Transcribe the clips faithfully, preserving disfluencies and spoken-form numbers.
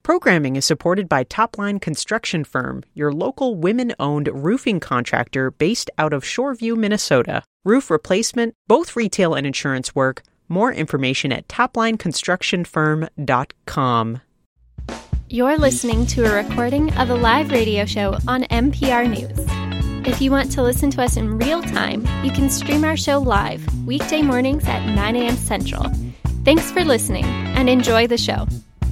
Programming is supported by Topline Construction Firm, your local women-owned roofing contractor based out of Shoreview, Minnesota. Roof replacement, both retail and insurance work. More information at topline construction firm dot com. You're listening to a recording of a live radio show on N P R News. If you want to listen to us in real time, you can stream our show live, weekday mornings at nine a.m. Central. Thanks for listening, and enjoy the show.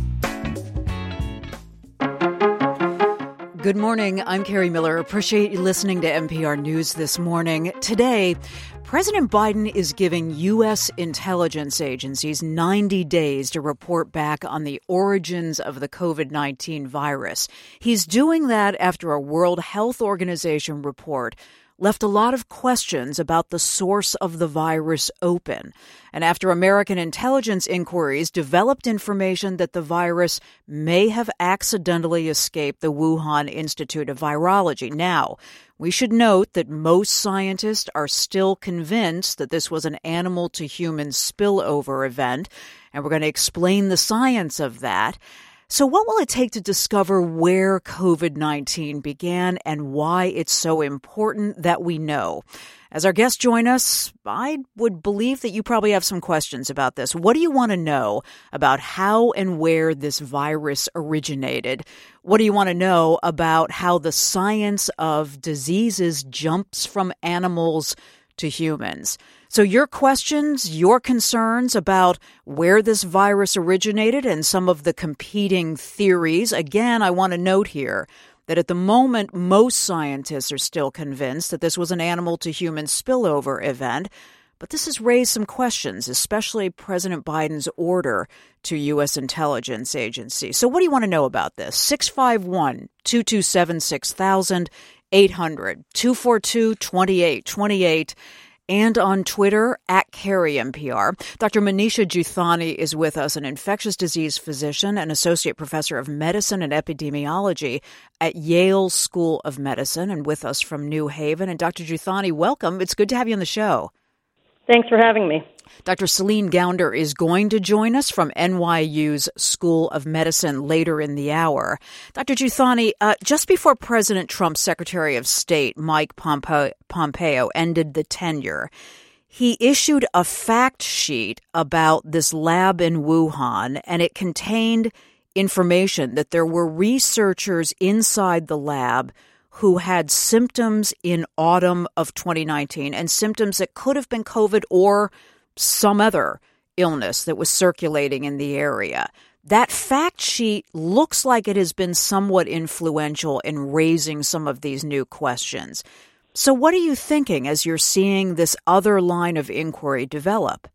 Good morning. I'm Carrie Miller. Appreciate you listening to N P R News this morning. Today, President Biden is giving U S intelligence agencies ninety days to report back on the origins of the covid nineteen virus. He's doing that after a World Health Organization report left a lot of questions about the source of the virus open. And after American intelligence inquiries developed information that the virus may have accidentally escaped the Wuhan Institute of Virology. Now, we should note that most scientists are still convinced that this was an animal-to-human spillover event, and we're going to explain the science of that. So what will it take to discover where covid nineteen began and why it's so important that we know? As our guests join us, I would believe that you probably have some questions about this. What do you want to know about how and where this virus originated? What do you want to know about how the science of diseases jumps from animals to humans? So your questions, your concerns about where this virus originated and some of the competing theories. Again, I want to note here that at the moment, most scientists are still convinced that this was an animal-to-human spillover event. But this has raised some questions, especially President Biden's order to U S intelligence agencies. So what do you want to know about this? six five one, two two seven, six thousand, eight hundred, two four two, two eight two eight. And on Twitter, at Carrie N P R. Doctor Manisha Juthani is with us, an infectious disease physician and associate professor of medicine and epidemiology at Yale School of Medicine, and with us from New Haven. And Doctor Juthani, welcome. It's good to have you on the show. Thanks for having me. Doctor Celine Gounder is going to join us from N Y U's School of Medicine later in the hour. Doctor Juthani, uh, just before President Trump's Secretary of State, Mike Pompeo, Pompeo, ended the tenure, he issued a fact sheet about this lab in Wuhan, and it contained information that there were researchers inside the lab who had symptoms in autumn of twenty nineteen, and symptoms that could have been COVID or some other illness that was circulating in the area. That fact sheet looks like it has been somewhat influential in raising some of these new questions. So what are you thinking as you're seeing this other line of inquiry develop?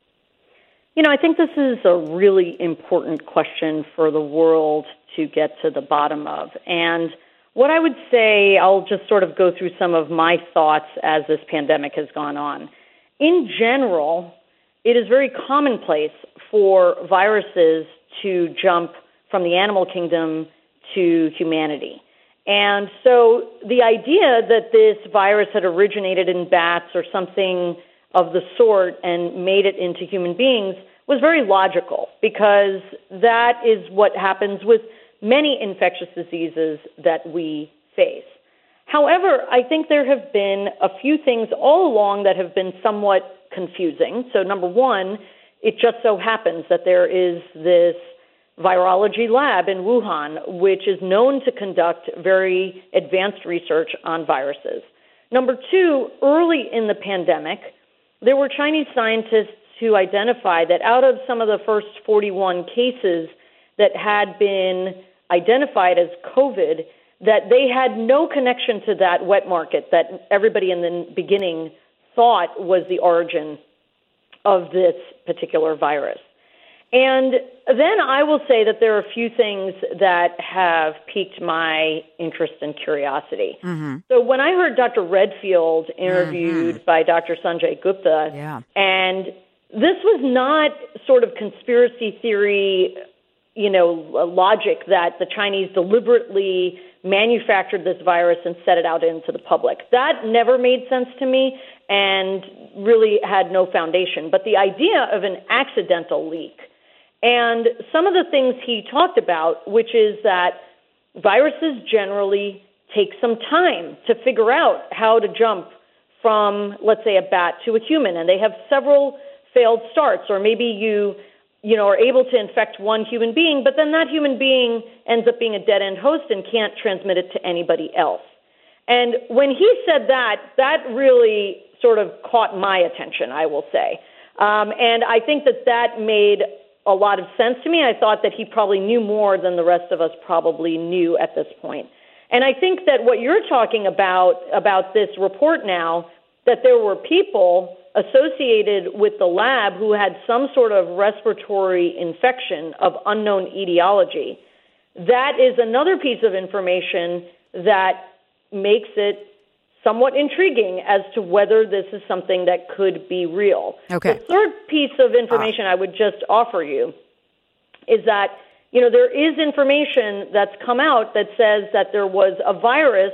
You know, I think this is a really important question for the world to get to the bottom of. And what I would say, I'll just sort of go through some of my thoughts as this pandemic has gone on. In general, it is very commonplace for viruses to jump from the animal kingdom to humanity. And so the idea that this virus had originated in bats or something of the sort and made it into human beings was very logical, because that is what happens with many infectious diseases that we face. However, I think there have been a few things all along that have been somewhat confusing. So number one, it just so happens that there is this virology lab in Wuhan, which is known to conduct very advanced research on viruses. Number two, early in the pandemic, there were Chinese scientists who identified that out of some of the first forty-one cases that had been identified as COVID, that they had no connection to that wet market that everybody in the beginning thought was the origin of this particular virus. And then I will say that there are a few things that have piqued my interest and curiosity. Mm-hmm. So when I heard Doctor Redfield interviewed mm-hmm. by Doctor Sanjay Gupta, yeah. and this was not sort of conspiracy theory, you know, logic that the Chinese deliberately manufactured this virus and set it out into the public. That never made sense to me and really had no foundation. But the idea of an accidental leak And some of the things he talked about, which is that viruses generally take some time to figure out how to jump from, let's say, a bat to a human, and they have several failed starts, or maybe you, you know, are able to infect one human being, but then that human being ends up being a dead-end host and can't transmit it to anybody else. And when he said that, that really sort of caught my attention, I will say. Um, and I think that that made a lot of sense to me. I thought that he probably knew more than the rest of us probably knew at this point. And I think that what you're talking about, about this report now, that there were people associated with the lab who had some sort of respiratory infection of unknown etiology, that is another piece of information that makes it somewhat intriguing as to whether this is something that could be real. Okay. The third piece of information uh. I would just offer you is that, you know, there is information that's come out that says that there was a virus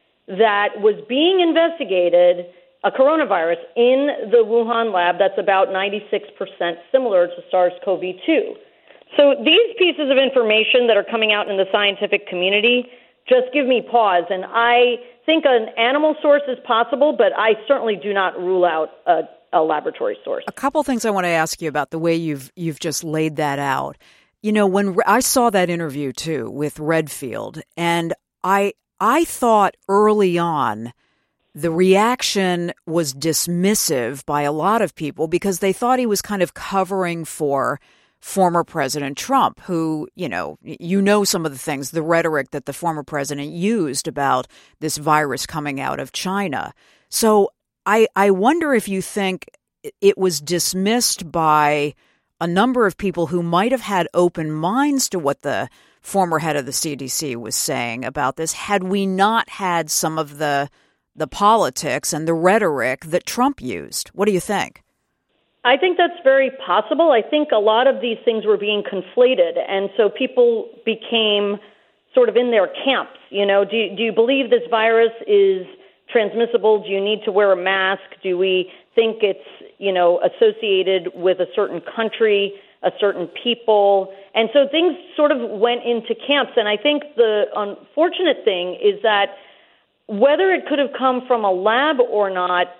that was being investigated, a coronavirus, in the Wuhan lab that's about ninety-six percent similar to SARS-C o V two. So these pieces of information that are coming out in the scientific community just give me pause. And I think an animal source is possible, but I certainly do not rule out a, a laboratory source. A couple things I want to ask you about the way you've you've just laid that out. You know, when I saw that interview too with Redfield, and I I thought early on the reaction was dismissive by a lot of people because they thought he was kind of covering for former President Trump, who, you know, you know some of the things, the rhetoric that the former president used about this virus coming out of China. So I I wonder if you think it was dismissed by a number of people who might have had open minds to what the former head of the C D C was saying about this, had we not had some of the the politics and the rhetoric that Trump used. What do you think? I think that's very possible. I think a lot of these things were being conflated, and so people became sort of in their camps. You know, do, do you believe this virus is transmissible? Do you need to wear a mask? Do we think it's, you know, associated with a certain country, a certain people? And so things sort of went into camps, and I think the unfortunate thing is that whether it could have come from a lab or not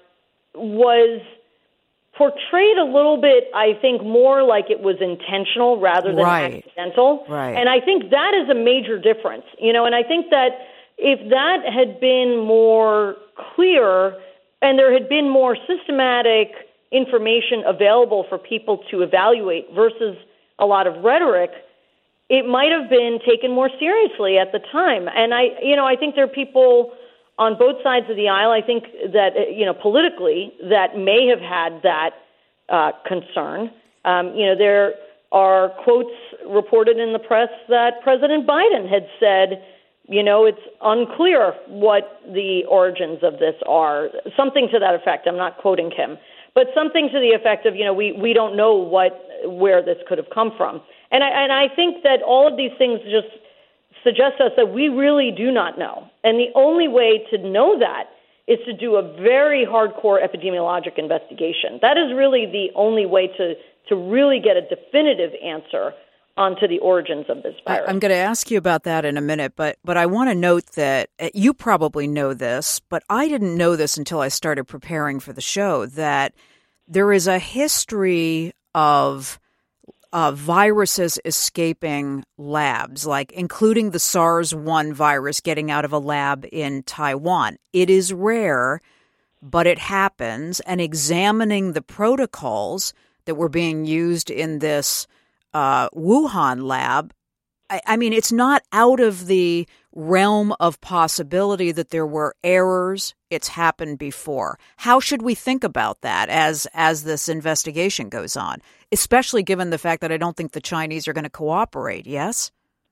was portrayed a little bit, I think, more like it was intentional rather than right. accidental. Right. And I think that is a major difference. You know, and I think that if that had been more clear and there had been more systematic information available for people to evaluate versus a lot of rhetoric, it might have been taken more seriously at the time. And I, you know, I think there are people on both sides of the aisle, I think that, you know, politically, that may have had that uh, concern. Um, you know, there are quotes reported in the press that President Biden had said, you know, it's unclear what the origins of this are. Something to that effect. I'm not quoting him. But something to the effect of, you know, we, we don't know what where this could have come from. And I, and I think that all of these things just suggest to us that we really do not know. And the only way to know that is to do a very hardcore epidemiologic investigation. That is really the only way to, to really get a definitive answer onto the origins of this virus. I'm going to ask you about that in a minute, but but I want to note that you probably know this, but I didn't know this until I started preparing for the show, that there is a history of Uh, viruses escaping labs, like including the SARS one virus getting out of a lab in Taiwan. It is rare, but it happens. And examining the protocols that were being used in this uh, Wuhan lab, I, I mean, it's not out of the realm of possibility that there were errors. It's happened before. How should we think about that as as this investigation goes on, especially given the fact that I don't think the Chinese are going to cooperate, yes?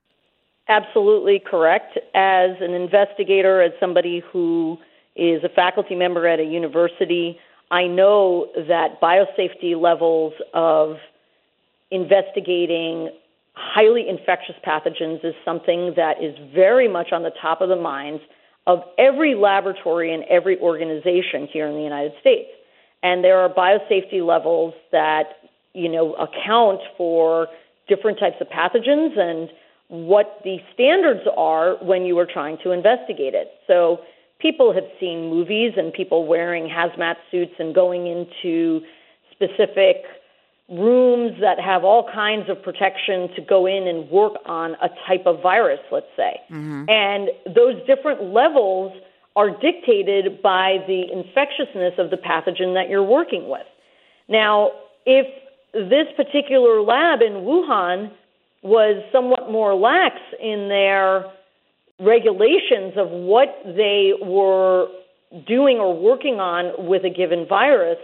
Absolutely correct. As an investigator, as somebody who is a faculty member at a university, I know that biosafety levels of investigating highly infectious pathogens is something that is very much on the top of the minds of every laboratory and every organization here in the United States. And there are biosafety levels that, you know, account for different types of pathogens and what the standards are when you are trying to investigate it. So people have seen movies and people wearing hazmat suits and going into specific rooms that have all kinds of protection to go in and work on a type of virus, let's say. Mm-hmm. And those different levels are dictated by the infectiousness of the pathogen that you're working with. Now, if this particular lab in Wuhan was somewhat more lax in their regulations of what they were doing or working on with a given virus,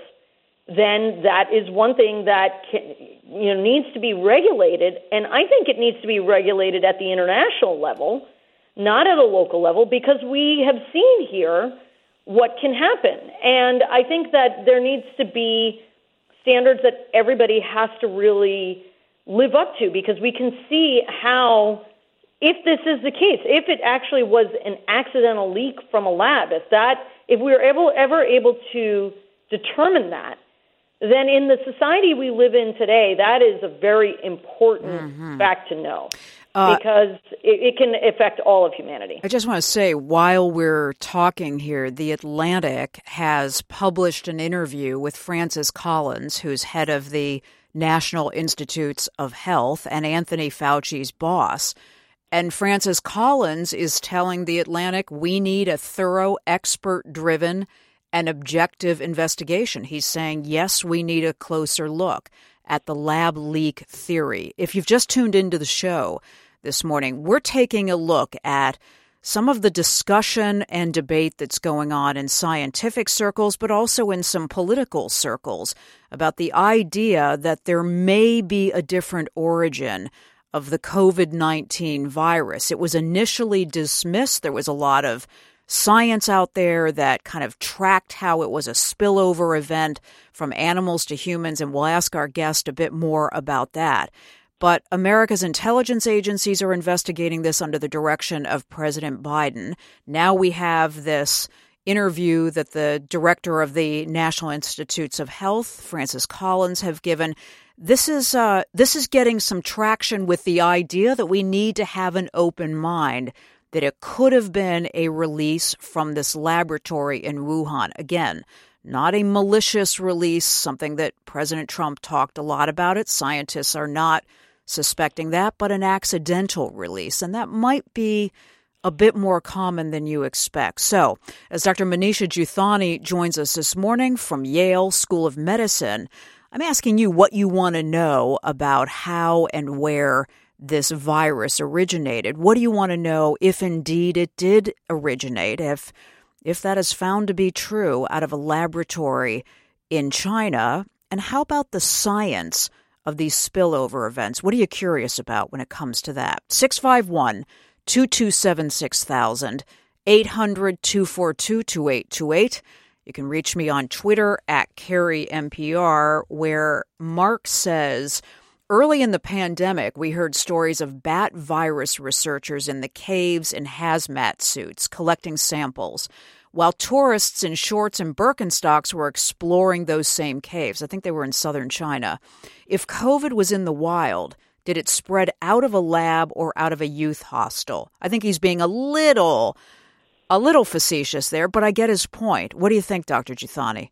then that is one thing that can, you know, needs to be regulated. And I think it needs to be regulated at the international level, not at a local level, because we have seen here what can happen. And I think that there needs to be standards that everybody has to really live up to, because we can see how, if this is the case, if it actually was an accidental leak from a lab, if that, if we were able, ever able to determine that, then in the society we live in today, that is a very important mm-hmm. fact to know. Uh, because it, it can affect all of humanity. I just want to say, while we're talking here, The Atlantic has published an interview with Francis Collins, who's head of the National Institutes of Health and Anthony Fauci's boss. And Francis Collins is telling The Atlantic, we need a thorough, expert-driven and objective investigation. He's saying, yes, we need a closer look at the lab leak theory. If you've just tuned into the show this morning, we're taking a look at some of the discussion and debate that's going on in scientific circles, but also in some political circles about the idea that there may be a different origin of the covid nineteen virus. It was initially dismissed. There was a lot of science out there that kind of tracked how it was a spillover event from animals to humans, and we'll ask our guest a bit more about that. But America's intelligence agencies are investigating this under the direction of President Biden. Now we have this interview that the director of the National Institutes of Health, Francis Collins, have given. This is uh, this is getting some traction with the idea that we need to have an open mind, that it could have been a release from this laboratory in Wuhan. Again, not a malicious release, something that President Trump talked a lot about it. Scientists are not suspecting that, but an accidental release. And that might be a bit more common than you expect. So, as Doctor Manisha Juthani joins us this morning from Yale School of Medicine, I'm asking you what you want to know about how and where this virus originated. What do you want to know if indeed it did originate, if if that is found to be true out of a laboratory in China? And how about the science of these spillover events? What are you curious about when it comes to that? six five one, two two seven, six thousand, eight hundred, two four two, two eight two eight. You can reach me on Twitter at Carrie M P R, where Mark says, early in the pandemic, we heard stories of bat virus researchers in the caves in hazmat suits collecting samples, while tourists in shorts and Birkenstocks were exploring those same caves. I think they were in southern China. If COVID was in the wild, did it spread out of a lab or out of a youth hostel? I think he's being a little, a little facetious there, but I get his point. What do you think, Doctor Juthani?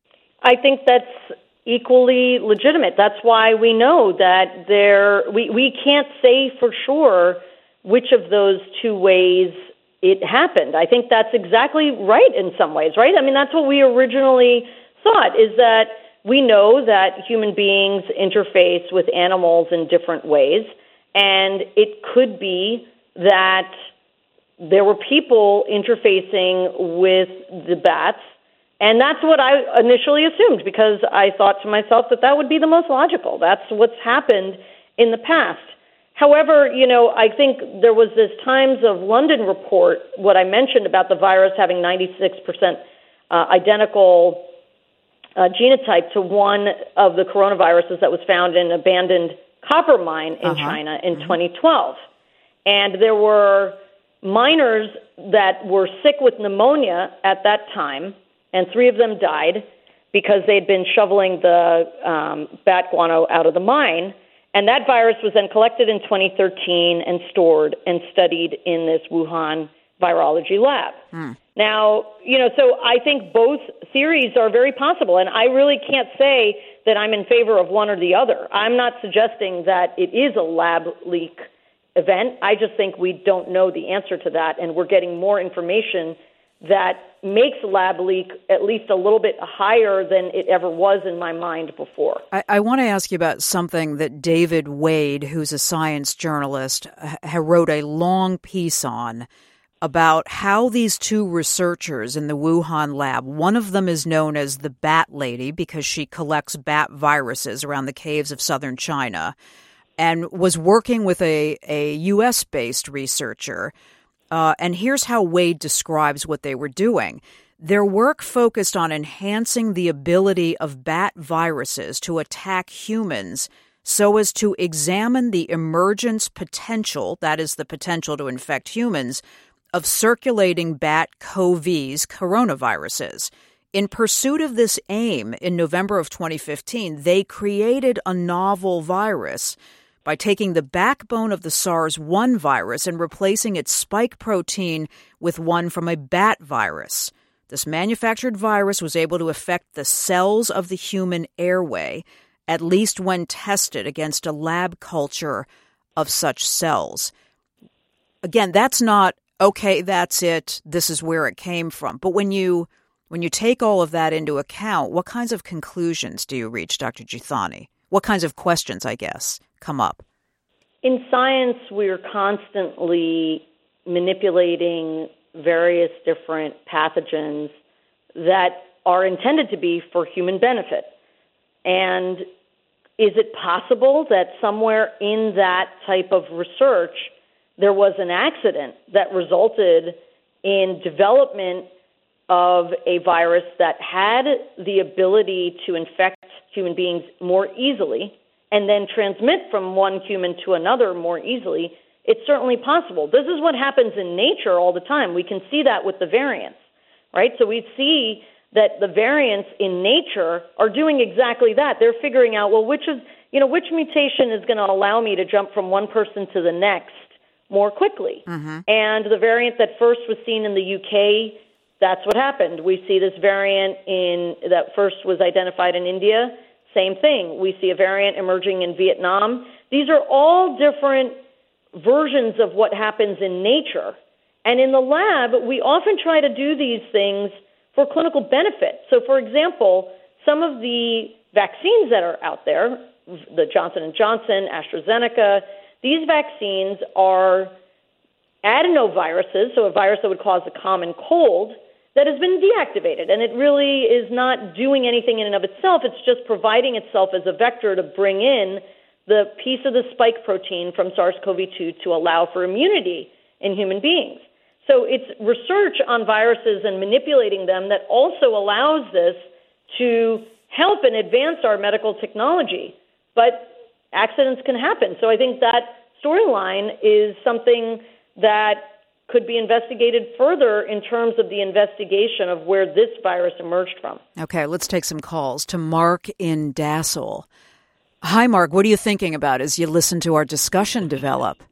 I think that's equally legitimate. That's why we know that there, we, we can't say for sure which of those two ways it happened. I think that's exactly right in some ways, right? I mean, that's what we originally thought, is that we know that human beings interface with animals in different ways, and it could be that there were people interfacing with the bats. And that's what I initially assumed, because I thought to myself that that would be the most logical. That's what's happened in the past. However, you know, I think there was this Times of London report, what I mentioned about the virus having ninety-six percent uh, identical uh, genotype to one of the coronaviruses that was found in an abandoned copper mine in uh-huh. China in mm-hmm. twenty twelve. And there were miners that were sick with pneumonia at that time, and three of them died because they'd been shoveling the um, bat guano out of the mine. And that virus was then collected in twenty thirteen and stored and studied in this Wuhan virology lab. Mm. Now, you know, so I think both theories are very possible, and I really can't say that I'm in favor of one or the other. I'm not suggesting that it is a lab leak event. I just think we don't know the answer to that, and we're getting more information that makes lab leak at least a little bit higher than it ever was in my mind before. I, I want to ask you about something that David Wade, who's a science journalist, ha- wrote a long piece on about how these two researchers in the Wuhan lab, one of them is known as the Bat Lady because she collects bat viruses around the caves of southern China, and was working with a, a U S-based researcher. Uh, and here's how Wade describes what they were doing. Their work focused on enhancing the ability of bat viruses to attack humans so as to examine the emergence potential, that is the potential to infect humans, of circulating bat C O Vs, coronaviruses. In pursuit of this aim, in November of twenty fifteen, they created a novel virus by taking the backbone of the SARS one virus and replacing its spike protein with one from a bat virus. This manufactured virus was able to affect the cells of the human airway, at least when tested against a lab culture of such cells. Again, that's not, okay, that's it, this is where it came from. But when you when you take all of that into account, what kinds of conclusions do you reach, Doctor Jethani? What kinds of questions, I guess, come up? In science, we're constantly manipulating various different pathogens that are intended to be for human benefit. And is it possible that somewhere in that type of research there was an accident that resulted in development of a virus that had the ability to infect human beings more easily and then transmit from one human to another more easily? It's certainly possible. This is what happens in nature all the time. We can see that with the variants, right? So we see that the variants in nature are doing exactly that. They're figuring out, well, which is, you know, which mutation is going to allow me to jump from one person to the next more quickly. Mm-hmm. And the variant that first was seen in the U K, that's what happened. We see this variant in that first was identified in India. Same thing. We see a variant emerging in Vietnam. These are all different versions of what happens in nature. And in the lab, we often try to do these things for clinical benefit. So, for example, some of the vaccines that are out there, the Johnson and Johnson, AstraZeneca, these vaccines are adenoviruses, so a virus that would cause a common cold, that has been deactivated. And it really is not doing anything in and of itself. It's just providing itself as a vector to bring in the piece of the spike protein from SARS-C o V two to allow for immunity in human beings. So it's research on viruses and manipulating them that also allows this to help and advance our medical technology. But accidents can happen. So I think that storyline is something that could be investigated further in terms of the investigation of where this virus emerged from. Okay, let's take some calls to Mark in Dassel. Hi, Mark. What are you thinking about as you listen to our discussion develop?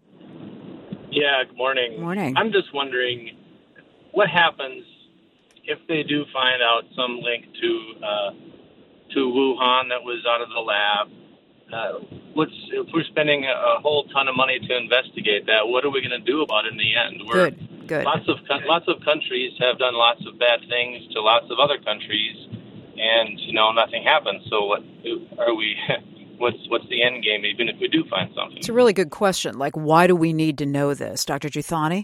Yeah, good morning. Morning. I'm just wondering, what happens if they do find out some link to uh, to Wuhan that was out of the lab? Uh, what's if we're spending a, a whole ton of money to investigate that? What are we going to do about it in the end? We're, good, good. Lots of lots of countries have done lots of bad things to lots of other countries, and you know nothing happens. So what are we? What's what's the end game, even if we do find something? It's a really good question. Like, why do we need to know this? Doctor Jethani?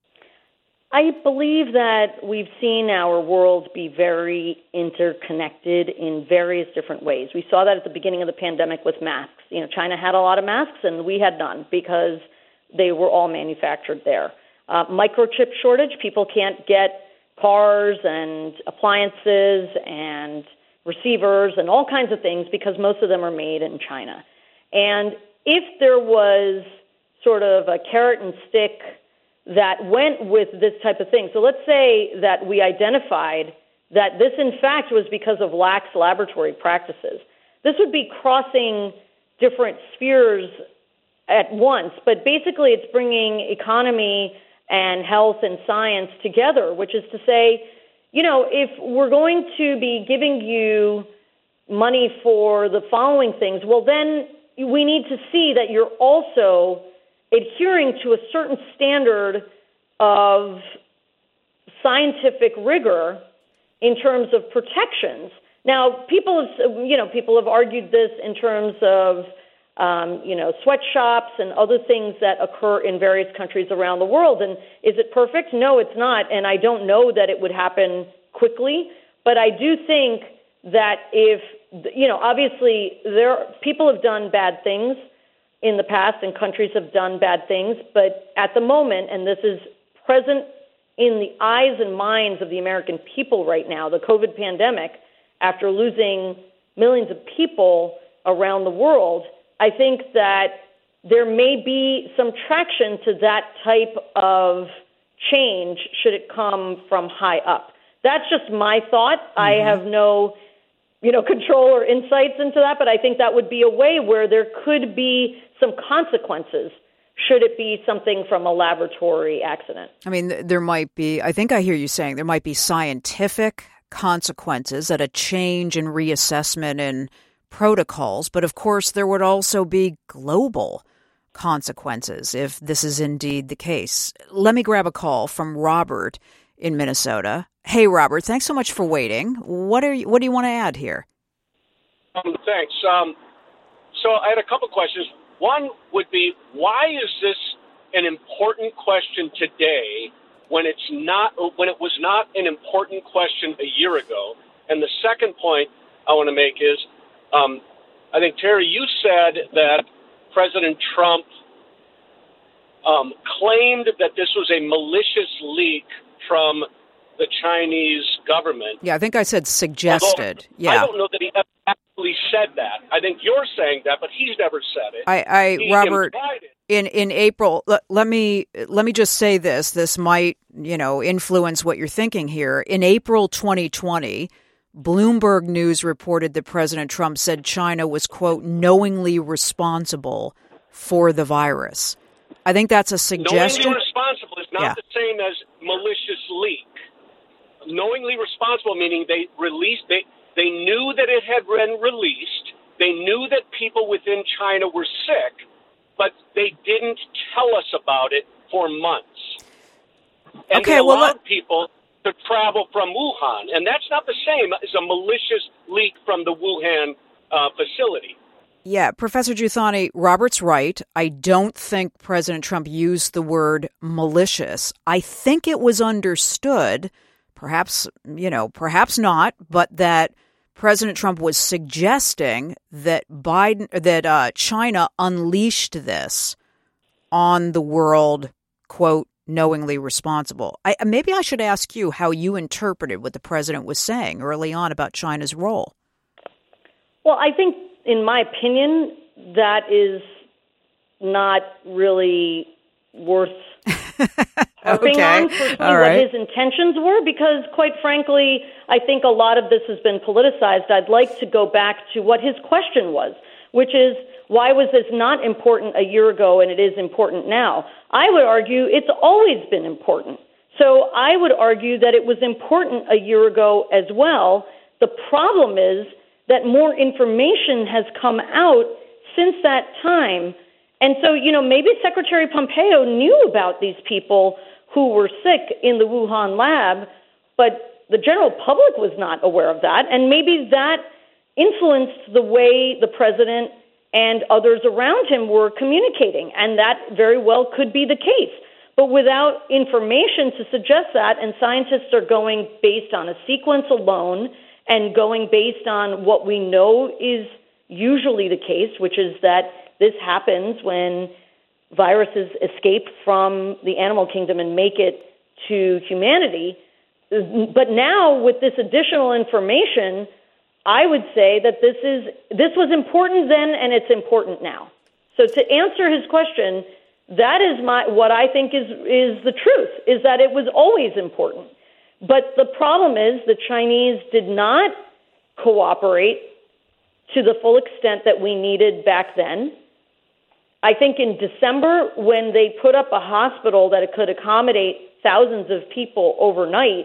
I believe that we've seen our world be very interconnected in various different ways. We saw that at the beginning of the pandemic with masks. You know, China had a lot of masks and we had none because they were all manufactured there. Uh, microchip shortage, people can't get cars and appliances and receivers and all kinds of things because most of them are made in China. And if there was sort of a carrot and stick that went with this type of thing, so let's say that we identified that this in fact was because of lax laboratory practices, this would be crossing different spheres at once. But basically, it's bringing economy and health and science together, which is to say, you know, if we're going to be giving you money for the following things, well, then we need to see that you're also adhering to a certain standard of scientific rigor in terms of protections. Now, people have, you know, people have argued this in terms of, um, you know, sweatshops and other things that occur in various countries around the world. And is it perfect? No, it's not. And I don't know that it would happen quickly. But I do think that if, you know, obviously there people have done bad things in the past and countries have done bad things. But at the moment, and this is present in the eyes and minds of the American people right now, the COVID pandemic, after losing millions of people around the world, I think that there may be some traction to that type of change should it come from high up. That's just my thought. Mm-hmm. I have no, you know, control or insights into that, but I think that would be a way where there could be some consequences should it be something from a laboratory accident. I mean, there might be, I think I hear you saying there might be scientific consequences at a change in reassessment in protocols, but of course there would also be global consequences if this is indeed the case. Let me grab a call from Robert in Minnesota. Hey, Robert, thanks so much for waiting. What are you, what do you want to add here? Um, thanks. Um, so I had a couple questions. One would be, why is this an important question today when it's not, when it was not an important question a year ago? And the second point I want to make is, um, I think, Terry, you said that President Trump um, claimed that this was a malicious leak from the Chinese government. Yeah, I think I said suggested. Although, yeah. I don't know that he actually said that. I think you're saying that, but he's never said it. I, I he Robert, implied it. in in April, let, let me let me just say this. This might, you know, influence what you're thinking here. In April twenty twenty, Bloomberg News reported that President Trump said China was, quote, knowingly responsible for the virus. I think that's a suggestion. Knowingly responsible is not yeah. the same as malicious leak. Knowingly responsible meaning they released, they, they knew that it had been released. They knew that people within China were sick, but they didn't tell us about it for months. And okay, they well, allowed let- people to travel from Wuhan. And that's not the same as a malicious leak from the Wuhan uh, facility. Yeah, Professor Giuthani, Robert's right. I don't think President Trump used the word malicious. I think it was understood, perhaps, you know, perhaps not, but that President Trump was suggesting that Biden, that uh, China unleashed this on the world, quote, knowingly responsible. I, maybe I should ask you how you interpreted what the president was saying early on about China's role. Well, I think, in my opinion, that is not really worth harping okay. on for All what right. his intentions were, because, quite frankly, I think a lot of this has been politicized. I'd like to go back to what his question was, which is, why was this not important a year ago and it is important now? I would argue it's always been important. So I would argue that it was important a year ago as well. The problem is that more information has come out since that time. And so, you know, maybe Secretary Pompeo knew about these people who were sick in the Wuhan lab, but the general public was not aware of that. And maybe that influenced the way the president and others around him were communicating. And that very well could be the case. But without information to suggest that, and scientists are going based on a sequence alone and going based on what we know is usually the case, which is that this happens when viruses escape from the animal kingdom and make it to humanity. But now, with this additional information, I would say that this is this was important then, and it's important now. So to answer his question, that is my what I think is is the truth, is that it was always important. But the problem is the Chinese did not cooperate to the full extent that we needed back then. I think in December, when they put up a hospital that could accommodate thousands of people overnight,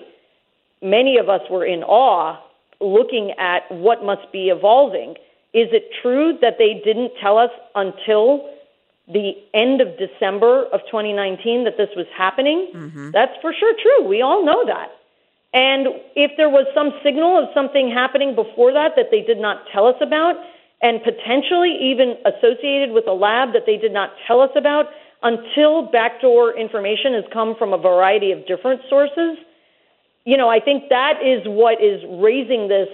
many of us were in awe looking at what must be evolving. Is it true that they didn't tell us until the end of December of twenty nineteen that this was happening? Mm-hmm. That's for sure true. We all know that. And if there was some signal of something happening before that that they did not tell us about, and potentially even associated with a lab that they did not tell us about until backdoor information has come from a variety of different sources, you know, I think that is what is raising this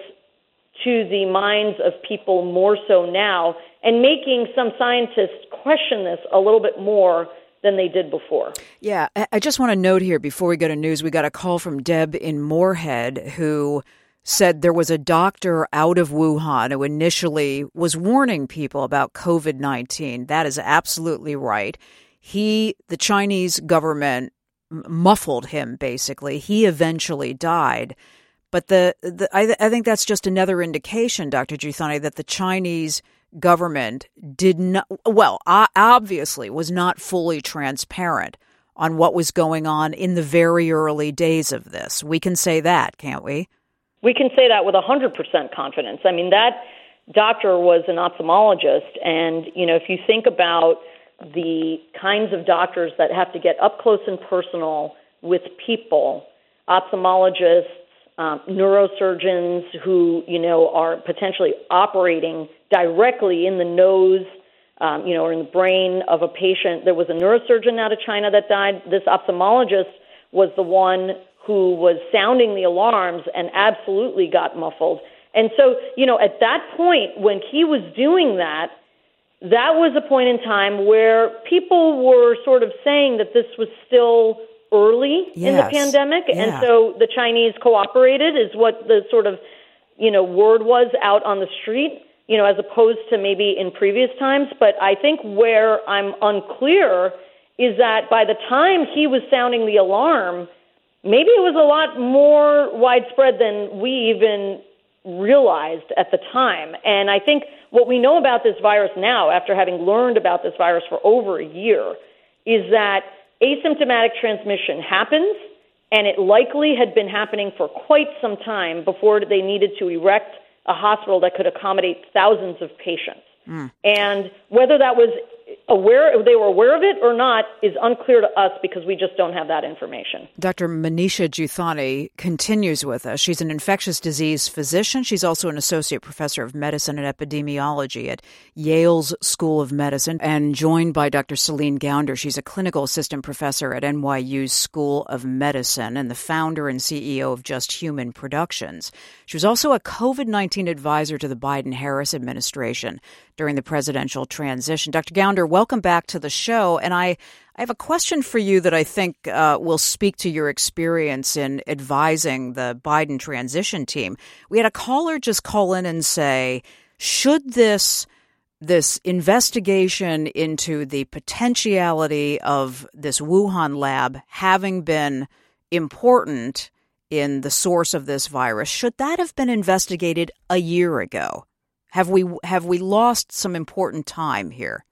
to the minds of people more so now and making some scientists question this a little bit more than they did before. Yeah, I just want to note here before we go to news, we got a call from Deb in Moorhead who said there was a doctor out of Wuhan who initially was warning people about COVID nineteen. That is absolutely right. He, the Chinese government, muffled him, basically. He eventually died. But the, the I, I think that's just another indication, Doctor Jethani, that the Chinese government did not, well, obviously was not fully transparent on what was going on in the very early days of this. We can say that, can't we? We can say that with one hundred percent confidence. I mean, that doctor was an ophthalmologist, and, you know, if you think about the kinds of doctors that have to get up close and personal with people, ophthalmologists, um, neurosurgeons who, you know, are potentially operating directly in the nose, um, you know, or in the brain of a patient. There was a neurosurgeon out of China that died. This ophthalmologist was the one who was sounding the alarms and absolutely got muffled. And so, you know, at that point, when he was doing that, that was a point in time where people were sort of saying that this was still early yes. in the pandemic. Yeah. And so the Chinese cooperated is what the sort of, you know, word was out on the street, you know, as opposed to maybe in previous times. But I think where I'm unclear is that by the time he was sounding the alarm, maybe it was a lot more widespread than we even realized at the time. And I think what we know about this virus now, after having learned about this virus for over a year, is that asymptomatic transmission happens, and it likely had been happening for quite some time before they needed to erect a hospital that could accommodate thousands of patients. Mm. And whether that was aware, they were aware of it or not is unclear to us because we just don't have that information. Doctor Manisha Jethani continues with us. She's an infectious disease physician. She's also an associate professor of medicine and epidemiology at Yale's School of Medicine, and joined by Doctor Celine Gounder. She's a clinical assistant professor at N Y U's School of Medicine and the founder and C E O of Just Human Productions. She was also a COVID nineteen advisor to the Biden-Harris administration during the presidential transition. Doctor Gounder, welcome back to the show. And I, I have a question for you that I think uh, will speak to your experience in advising the Biden transition team. We had a caller just call in and say, should this this investigation into the potentiality of this Wuhan lab having been important in the source of this virus, should that have been investigated a year ago? Have we have we lost some important time here?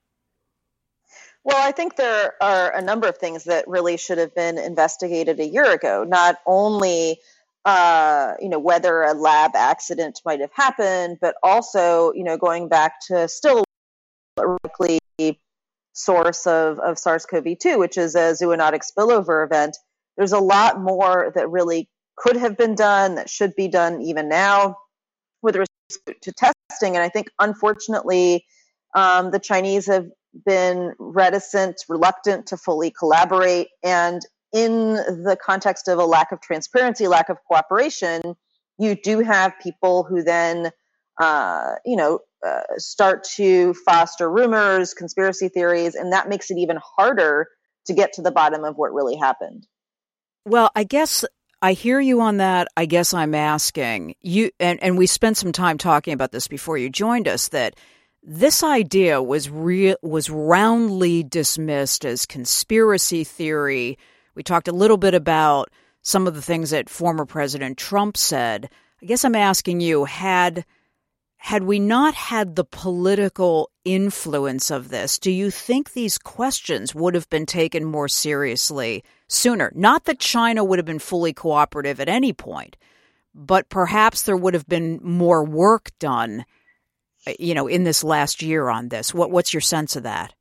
Well, I think there are a number of things that really should have been investigated a year ago. Not only, uh, you know, whether a lab accident might have happened, but also, you know, going back to still a likely source of, of SARS-C o V two, which is a zoonotic spillover event. There's a lot more that really could have been done, that should be done even now with respect to testing. And I think, unfortunately, um, the Chinese have been reticent, reluctant to fully collaborate. And in the context of a lack of transparency, lack of cooperation, you do have people who then, uh, you know, uh, start to foster rumors, conspiracy theories, and that makes it even harder to get to the bottom of what really happened. Well, I guess I hear you on that. I guess I'm asking you, and, and we spent some time talking about this before you joined us, that this idea was real, was roundly dismissed as conspiracy theory. We talked a little bit about some of the things that former President Trump said. I guess I'm asking you, had had we not had the political influence of this, do you think these questions would have been taken more seriously sooner? Not that China would have been fully cooperative at any point, but perhaps there would have been more work done, you know, in this last year on this. What, what's your sense of that?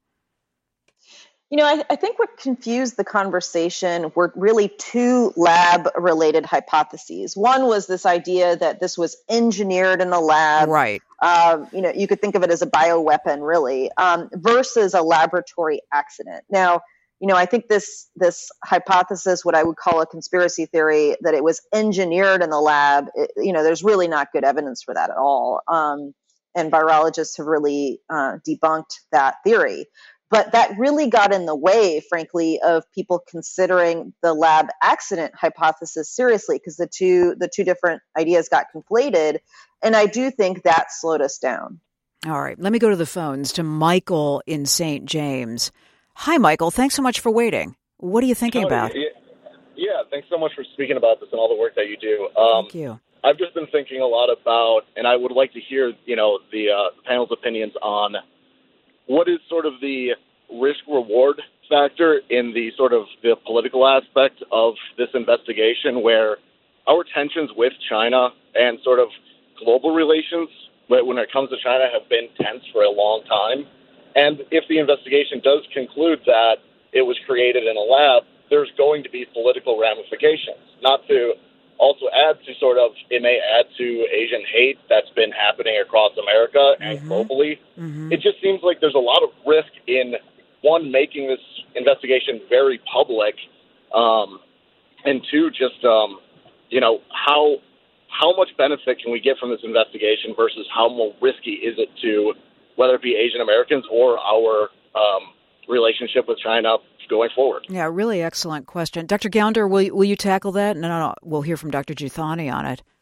You know, I, I think what confused the conversation were really two lab-related hypotheses. One was this idea that this was engineered in a lab. Right. Um, you know, you could think of it as a bioweapon, really, um, versus a laboratory accident. Now, you know, I think this this hypothesis, what I would call a conspiracy theory, that it was engineered in the lab, it, you know, there's really not good evidence for that at all. Um, and virologists have really uh, debunked that theory. But that really got in the way, frankly, of people considering the lab accident hypothesis seriously, because the two the two different ideas got conflated. And I do think that slowed us down. All right. Let me go to the phones to Michael in Saint James. Hi, Michael. Thanks so much for waiting. What are you thinking Howdy. about? Yeah, yeah, thanks so much for speaking about this and all the work that you do. Um, Thank you. I've just been thinking a lot about, and I would like to hear, you know, the uh, panel's opinions on what is sort of the risk-reward factor in the sort of the political aspect of this investigation, where our tensions with China and sort of global relations when it comes to China have been tense for a long time. And if the investigation does conclude that it was created in a lab, there's going to be political ramifications. Not to also add to sort of, it may add to Asian hate that's been happening across America and mm-hmm. globally. Mm-hmm. It just seems like there's a lot of risk in, one, making this investigation very public, um, and two, just, um, you know, how how much benefit can we get from this investigation versus how more risky is it to, whether it be Asian Americans or our um, relationship with China going forward? Yeah, really excellent question. Doctor Gounder, will, will you tackle that? No, no, no. We'll hear from Doctor Jethani on it.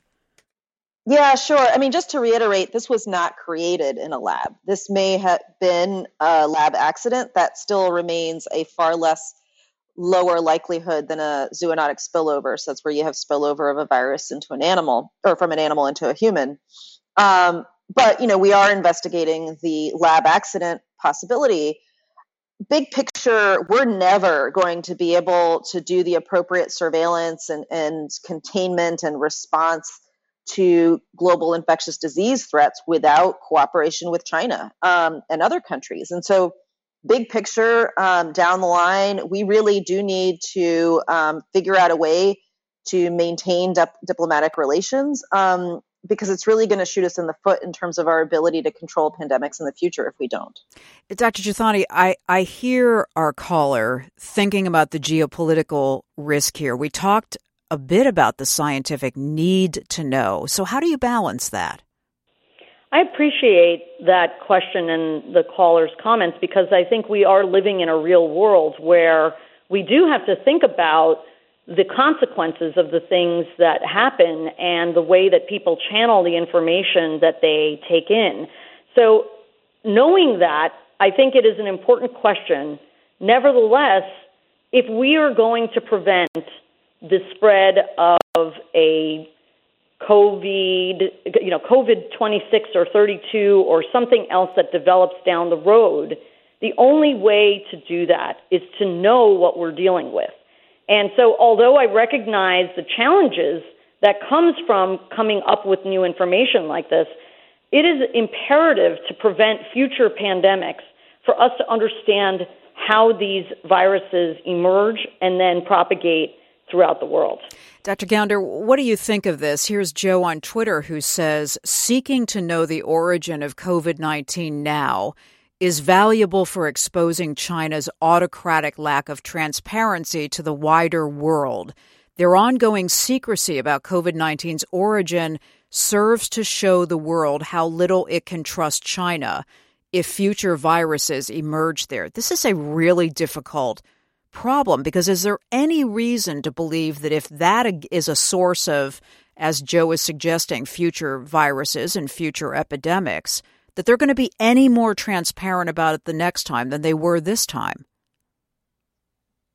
Yeah, sure. I mean, just to reiterate, this was not created in a lab. This may have been a lab accident. That still remains a far less lower likelihood than a zoonotic spillover. So that's where you have spillover of a virus into an animal, or from an animal into a human. Um, but, you know, we are investigating the lab accident possibility. Big picture, we're never going to be able to do the appropriate surveillance and, and containment and response to global infectious disease threats without cooperation with China um, and other countries. And so big picture, um, down the line, we really do need to um, figure out a way to maintain dip- diplomatic relations um, because it's really going to shoot us in the foot in terms of our ability to control pandemics in the future if we don't. Doctor Jethani, I, I hear our caller thinking about the geopolitical risk here. We talked a bit about the scientific need to know. So how do you balance that? I appreciate that question and the caller's comments because I think we are living in a real world where we do have to think about the consequences of the things that happen and the way that people channel the information that they take in. So knowing that, I think it is an important question. Nevertheless, if we are going to prevent the spread of a COVID, you know, COVID twenty-six or thirty-two or something else that develops down the road, the only way to do that is to know what we're dealing with. And so although I recognize the challenges that comes from coming up with new information like this, it is imperative to prevent future pandemics for us to understand how these viruses emerge and then propagate throughout the world. Doctor Gounder, what do you think of this? Here's Joe on Twitter who says, seeking to know the origin of COVID nineteen now is valuable for exposing China's autocratic lack of transparency to the wider world. Their ongoing secrecy about COVID nineteen's origin serves to show the world how little it can trust China if future viruses emerge there. This is a really difficult problem because is there any reason to believe that if that is a source of, as Joe is suggesting, future viruses and future epidemics, that they're going to be any more transparent about it the next time than they were this time?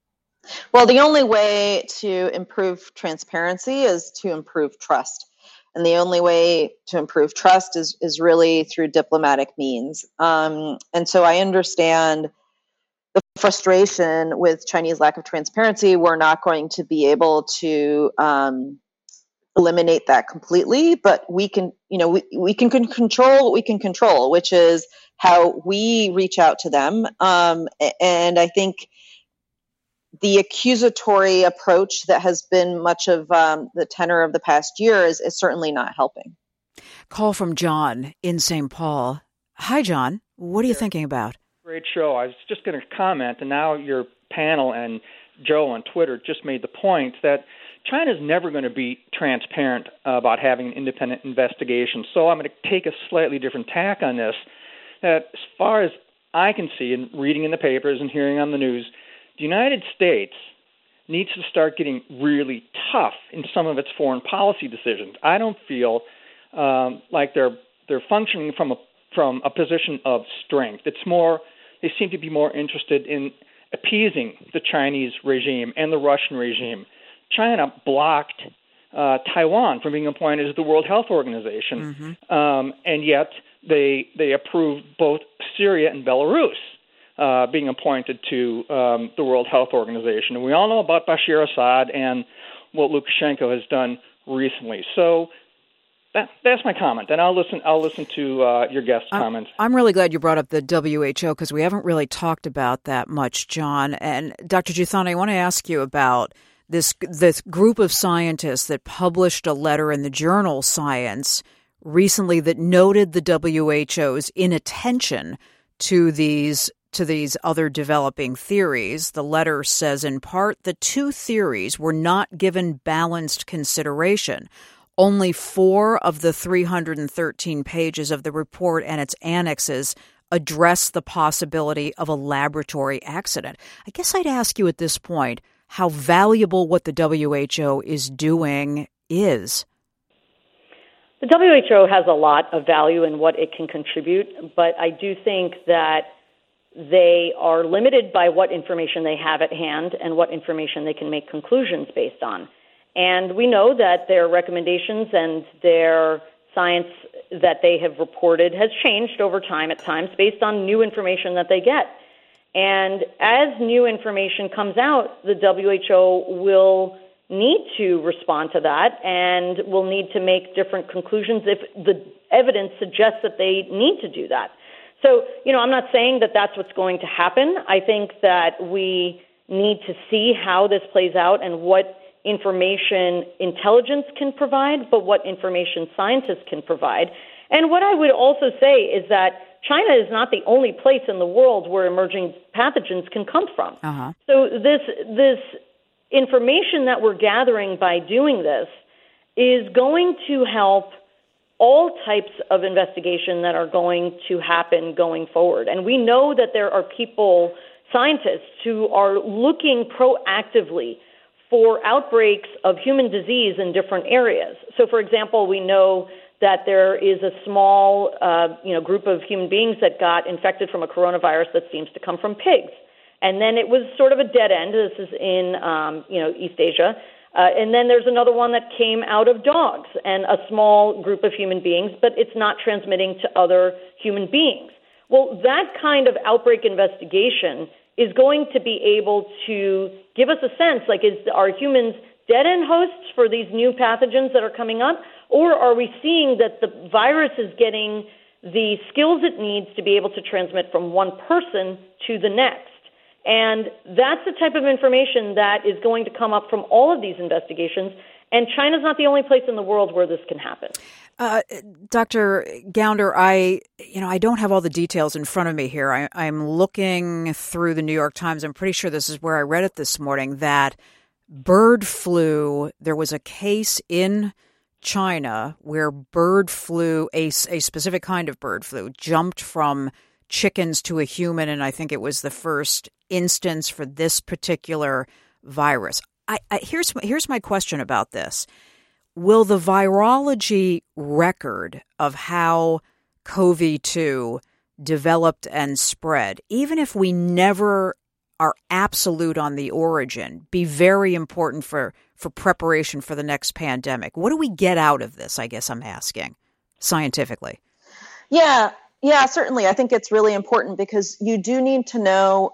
Well, the only way to improve transparency is to improve trust. And the only way to improve trust is, is really through diplomatic means. Um, and so I understand the frustration with Chinese lack of transparency. We're not going to be able to um, eliminate that completely, but we can, you know, we, we can control what we can control, which is how we reach out to them. Um, and I think the accusatory approach that has been much of um, the tenor of the past year is, is certainly not helping. Call from John in Saint Paul. Hi, John. What are you thinking about? Great show. I was just going to comment, and now your panel and Joe on Twitter just made the point that China's never going to be transparent about having an independent investigation. So I'm going to take a slightly different tack on this. That as far as I can see, and reading in the papers and hearing on the news, the United States needs to start getting really tough in some of its foreign policy decisions. I don't feel um, like they're they're functioning from a from a position of strength. It's more they seem to be more interested in appeasing the Chinese regime and the Russian regime. China blocked uh, Taiwan from being appointed as the World Health Organization, mm-hmm. um, and yet they they approved both Syria and Belarus Uh, being appointed to um, the World Health Organization. And we all know about Bashar Assad and what Lukashenko has done recently. So that, that's my comment. And I'll listen I'll listen to uh, your guest I'm, comments. I'm really glad you brought up the W H O because we haven't really talked about that much, John. And Doctor Juthan, I want to ask you about this, this group of scientists that published a letter in the journal Science recently that noted the W H O's inattention to these to these other developing theories. The letter says, in part, the two theories were not given balanced consideration. Only four of the three hundred thirteen pages of the report and its annexes address the possibility of a laboratory accident. I guess I'd ask you at this point how valuable what the W H O is doing is. The W H O has a lot of value in what it can contribute, but I do think that they are limited by what information they have at hand and what information they can make conclusions based on. And we know that their recommendations and their science that they have reported has changed over time at times based on new information that they get. And as new information comes out, the W H O will need to respond to that and will need to make different conclusions if the evidence suggests that they need to do that. So, you know, I'm not saying that that's what's going to happen. I think that we need to see how this plays out and what information intelligence can provide, but what information scientists can provide. And what I would also say is that China is not the only place in the world where emerging pathogens can come from. Uh-huh. So this this information that we're gathering by doing this is going to help all types of investigation that are going to happen going forward. And we know that there are people, scientists, who are looking proactively for outbreaks of human disease in different areas. So, for example, we know that there is a small uh, you know, group of human beings that got infected from a coronavirus that seems to come from pigs. And then it was sort of a dead end. This is in um, you know, East Asia. Uh, and then there's another one that came out of dogs and a small group of human beings, but it's not transmitting to other human beings. Well, that kind of outbreak investigation is going to be able to give us a sense, like, is are humans dead-end hosts for these new pathogens that are coming up, or are we seeing that the virus is getting the skills it needs to be able to transmit from one person to the next? And that's the type of information that is going to come up from all of these investigations. And China's not the only place in the world where this can happen. Uh, Doctor Gounder, I, you know, I don't have all the details in front of me here. I, I'm looking through the New York Times. I'm pretty sure this is where I read it this morning, that bird flu, there was a case in China where bird flu, a, a specific kind of bird flu, jumped from chickens to a human, and I think it was the first instance for this particular virus. I, I, here's here's my question about this. Will the virology record of how C O V two developed and spread, even if we never are absolute on the origin be very important for, for preparation for the next pandemic? What do we get out of this, I guess I'm asking, scientifically? Yeah, yeah, certainly. I think it's really important because you do need to know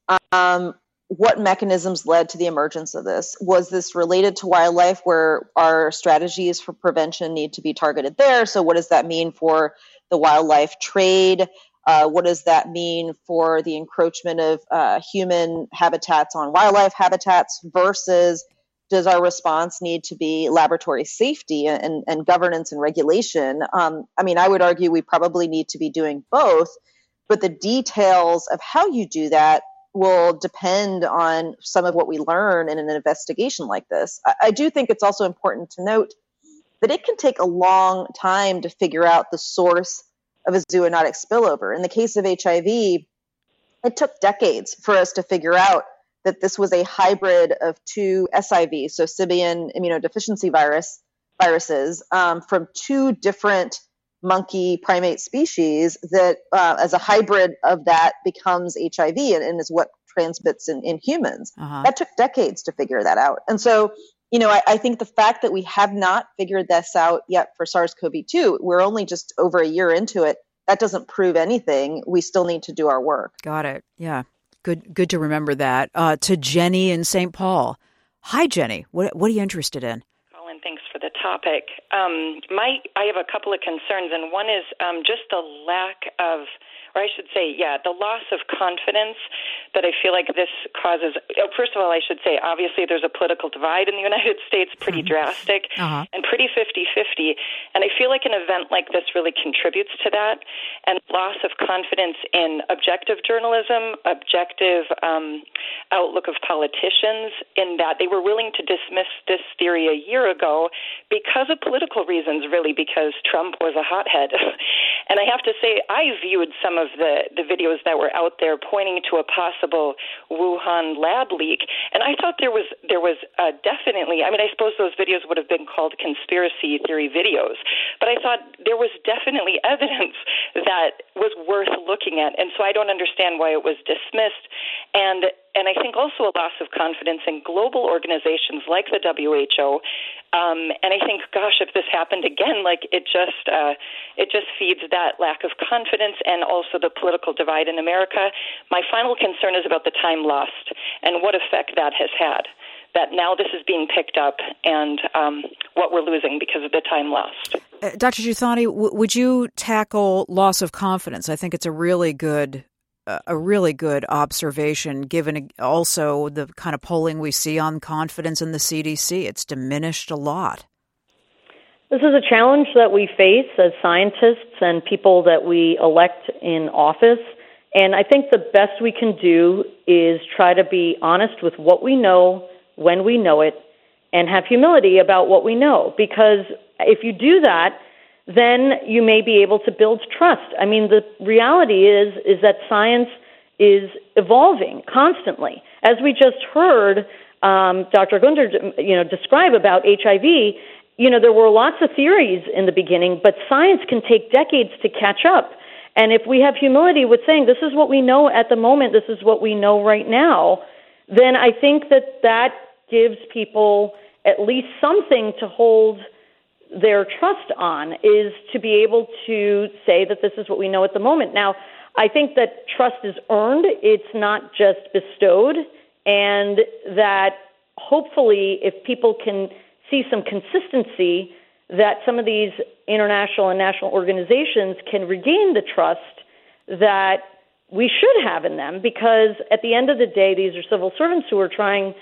um, what mechanisms led to the emergence of this. Was this related to wildlife, where our strategies for prevention need to be targeted there? So what does that mean for the wildlife trade? Uh, what does that mean for the encroachment of uh, human habitats on wildlife habitats versus does our response need to be laboratory safety and, and governance and regulation? Um, I mean, I would argue we probably need to be doing both, but the details of how you do that will depend on some of what we learn in an investigation like this. I, I do think it's also important to note that it can take a long time to figure out the source of a zoonotic spillover. In the case of H I V, it took decades for us to figure out that this was a hybrid of two S I V, so simian immunodeficiency virus viruses, um, from two different monkey primate species that uh, as a hybrid of that becomes H I V and, and is what transmits in, in humans. Uh-huh. That took decades to figure that out. And so, you know, I, I think the fact that we have not figured this out yet for SARS-C o V two, we're only just over a year into it, that doesn't prove anything. We still need to do our work. Got it. Yeah. Good good to remember that. Uh, to Jenny in Saint Paul. Hi, Jenny. What what are you interested in? Colin, thanks for the topic. Um, my I have a couple of concerns, and one is um, just the lack of, or I should say, yeah, the loss of confidence that I feel like this causes. First of all, I should say, obviously, there's a political divide in the United States, pretty mm-hmm. drastic, uh-huh. and pretty fifty-fifty. And I feel like an event like this really contributes to that, and loss of confidence in objective journalism, objective um, outlook of politicians, in that they were willing to dismiss this theory a year ago because of political reasons, really, because Trump was a hothead. And I have to say, I viewed some of the, the videos that were out there pointing to a possible Wuhan lab leak, and I thought there was there was uh, definitely, I mean, I suppose those videos would have been called conspiracy theory videos, but I thought there was definitely evidence that was worth looking at, and so I don't understand why it was dismissed. And And I think also a loss of confidence in global organizations like the W H O. Um, and I think, gosh, if this happened again, like it just uh, it just feeds that lack of confidence and also the political divide in America. My final concern is about the time lost and what effect that has had. That now this is being picked up and um, what we're losing because of the time lost. Uh, Doctor Juthani, w- would you tackle loss of confidence? I think it's a really good a really good observation, given also the kind of polling we see on confidence in the C D C. It's diminished a lot. This is a challenge that we face as scientists and people that we elect in office. And I think the best we can do is try to be honest with what we know when we know it and have humility about what we know. Because if you do that, then you may be able to build trust. I mean, the reality is is that science is evolving constantly. As we just heard um, Doctor Gunther, you know, describe about H I V, you know, there were lots of theories in the beginning, but science can take decades to catch up. And if we have humility with saying, this is what we know at the moment, this is what we know right now, then I think that that gives people at least something to hold their trust on, is to be able to say that this is what we know at the moment. Now, I think that trust is earned. It's not just bestowed, and that hopefully if people can see some consistency, that some of these international and national organizations can regain the trust that we should have in them, because at the end of the day, these are civil servants who are trying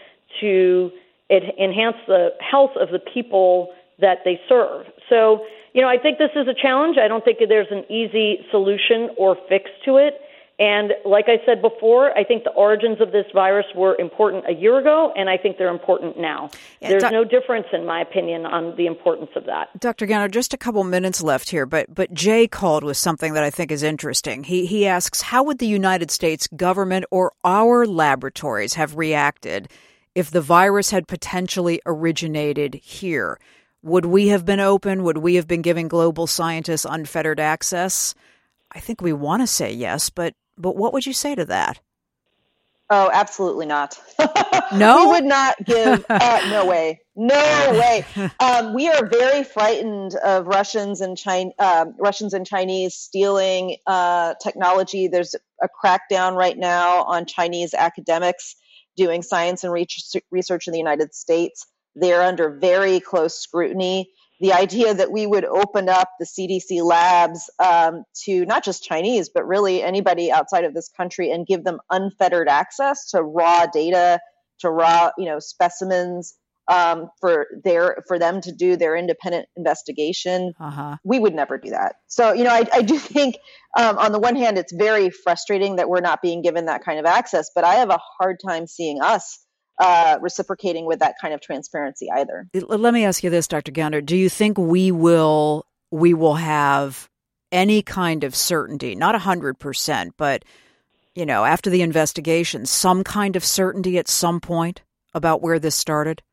to enhance the health of the people that they serve. So, you know, I think this is a challenge. I don't think there's an easy solution or fix to it. And like I said before, I think the origins of this virus were important a year ago, and I think they're important now. Yeah, There's doc- no difference, in my opinion, on the importance of that. Doctor Ganno, just a couple minutes left here, but but Jay called with something that I think is interesting. He he asks, how would the United States government or our laboratories have reacted if the virus had potentially originated here? Would we have been open? Would we have been giving global scientists unfettered access? I think we want to say yes, but but what would you say to that? Oh, absolutely not. No? We would not give, uh, no way. No way. Um, we are very frightened of Russians and China, uh, Russians and Chinese stealing uh, technology. There's a crackdown right now on Chinese academics doing science and research in the United States. They're under very close scrutiny. The idea that we would open up the C D C labs um, to not just Chinese, but really anybody outside of this country and give them unfettered access to raw data, to raw, you know, specimens um, for their for them to do their independent investigation, uh-huh. we would never do that. So, you know, I, I do think um, on the one hand, it's very frustrating that we're not being given that kind of access, but I have a hard time seeing us Uh, reciprocating with that kind of transparency either. Let me ask you this, Doctor Gounder. Do you think we will we will have any kind of certainty, not one hundred percent, but, you know, after the investigation, some kind of certainty at some point about where this started?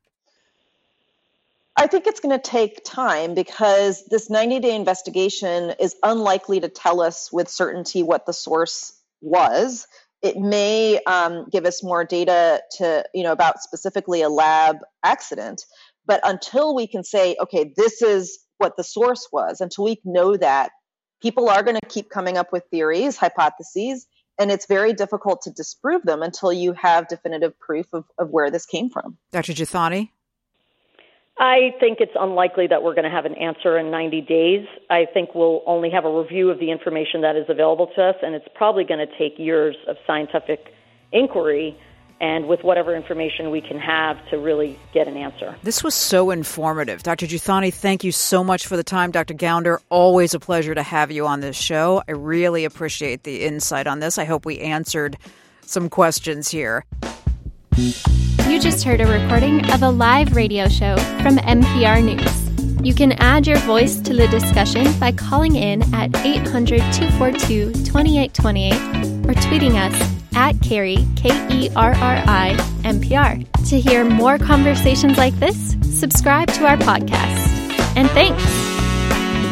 I think it's going to take time because this ninety-day investigation is unlikely to tell us with certainty what the source was. It may um, give us more data to, you know, about specifically a lab accident. But until we can say, okay, this is what the source was, until we know that, people are going to keep coming up with theories, hypotheses, and it's very difficult to disprove them until you have definitive proof of, of where this came from. Doctor Jethani? I think it's unlikely that we're going to have an answer in ninety days. I think we'll only have a review of the information that is available to us, and it's probably going to take years of scientific inquiry and with whatever information we can have to really get an answer. This was so informative. Doctor Jethani, thank you so much for the time. Doctor Gounder, always a pleasure to have you on this show. I really appreciate the insight on this. I hope we answered some questions here. You just heard a recording of a live radio show from N P R News. You can add your voice to the discussion by calling in at eight hundred, two four two, two eight two eight or tweeting us at Kerry, K E R R I, N P R. To hear more conversations like this, subscribe to our podcast. And thanks!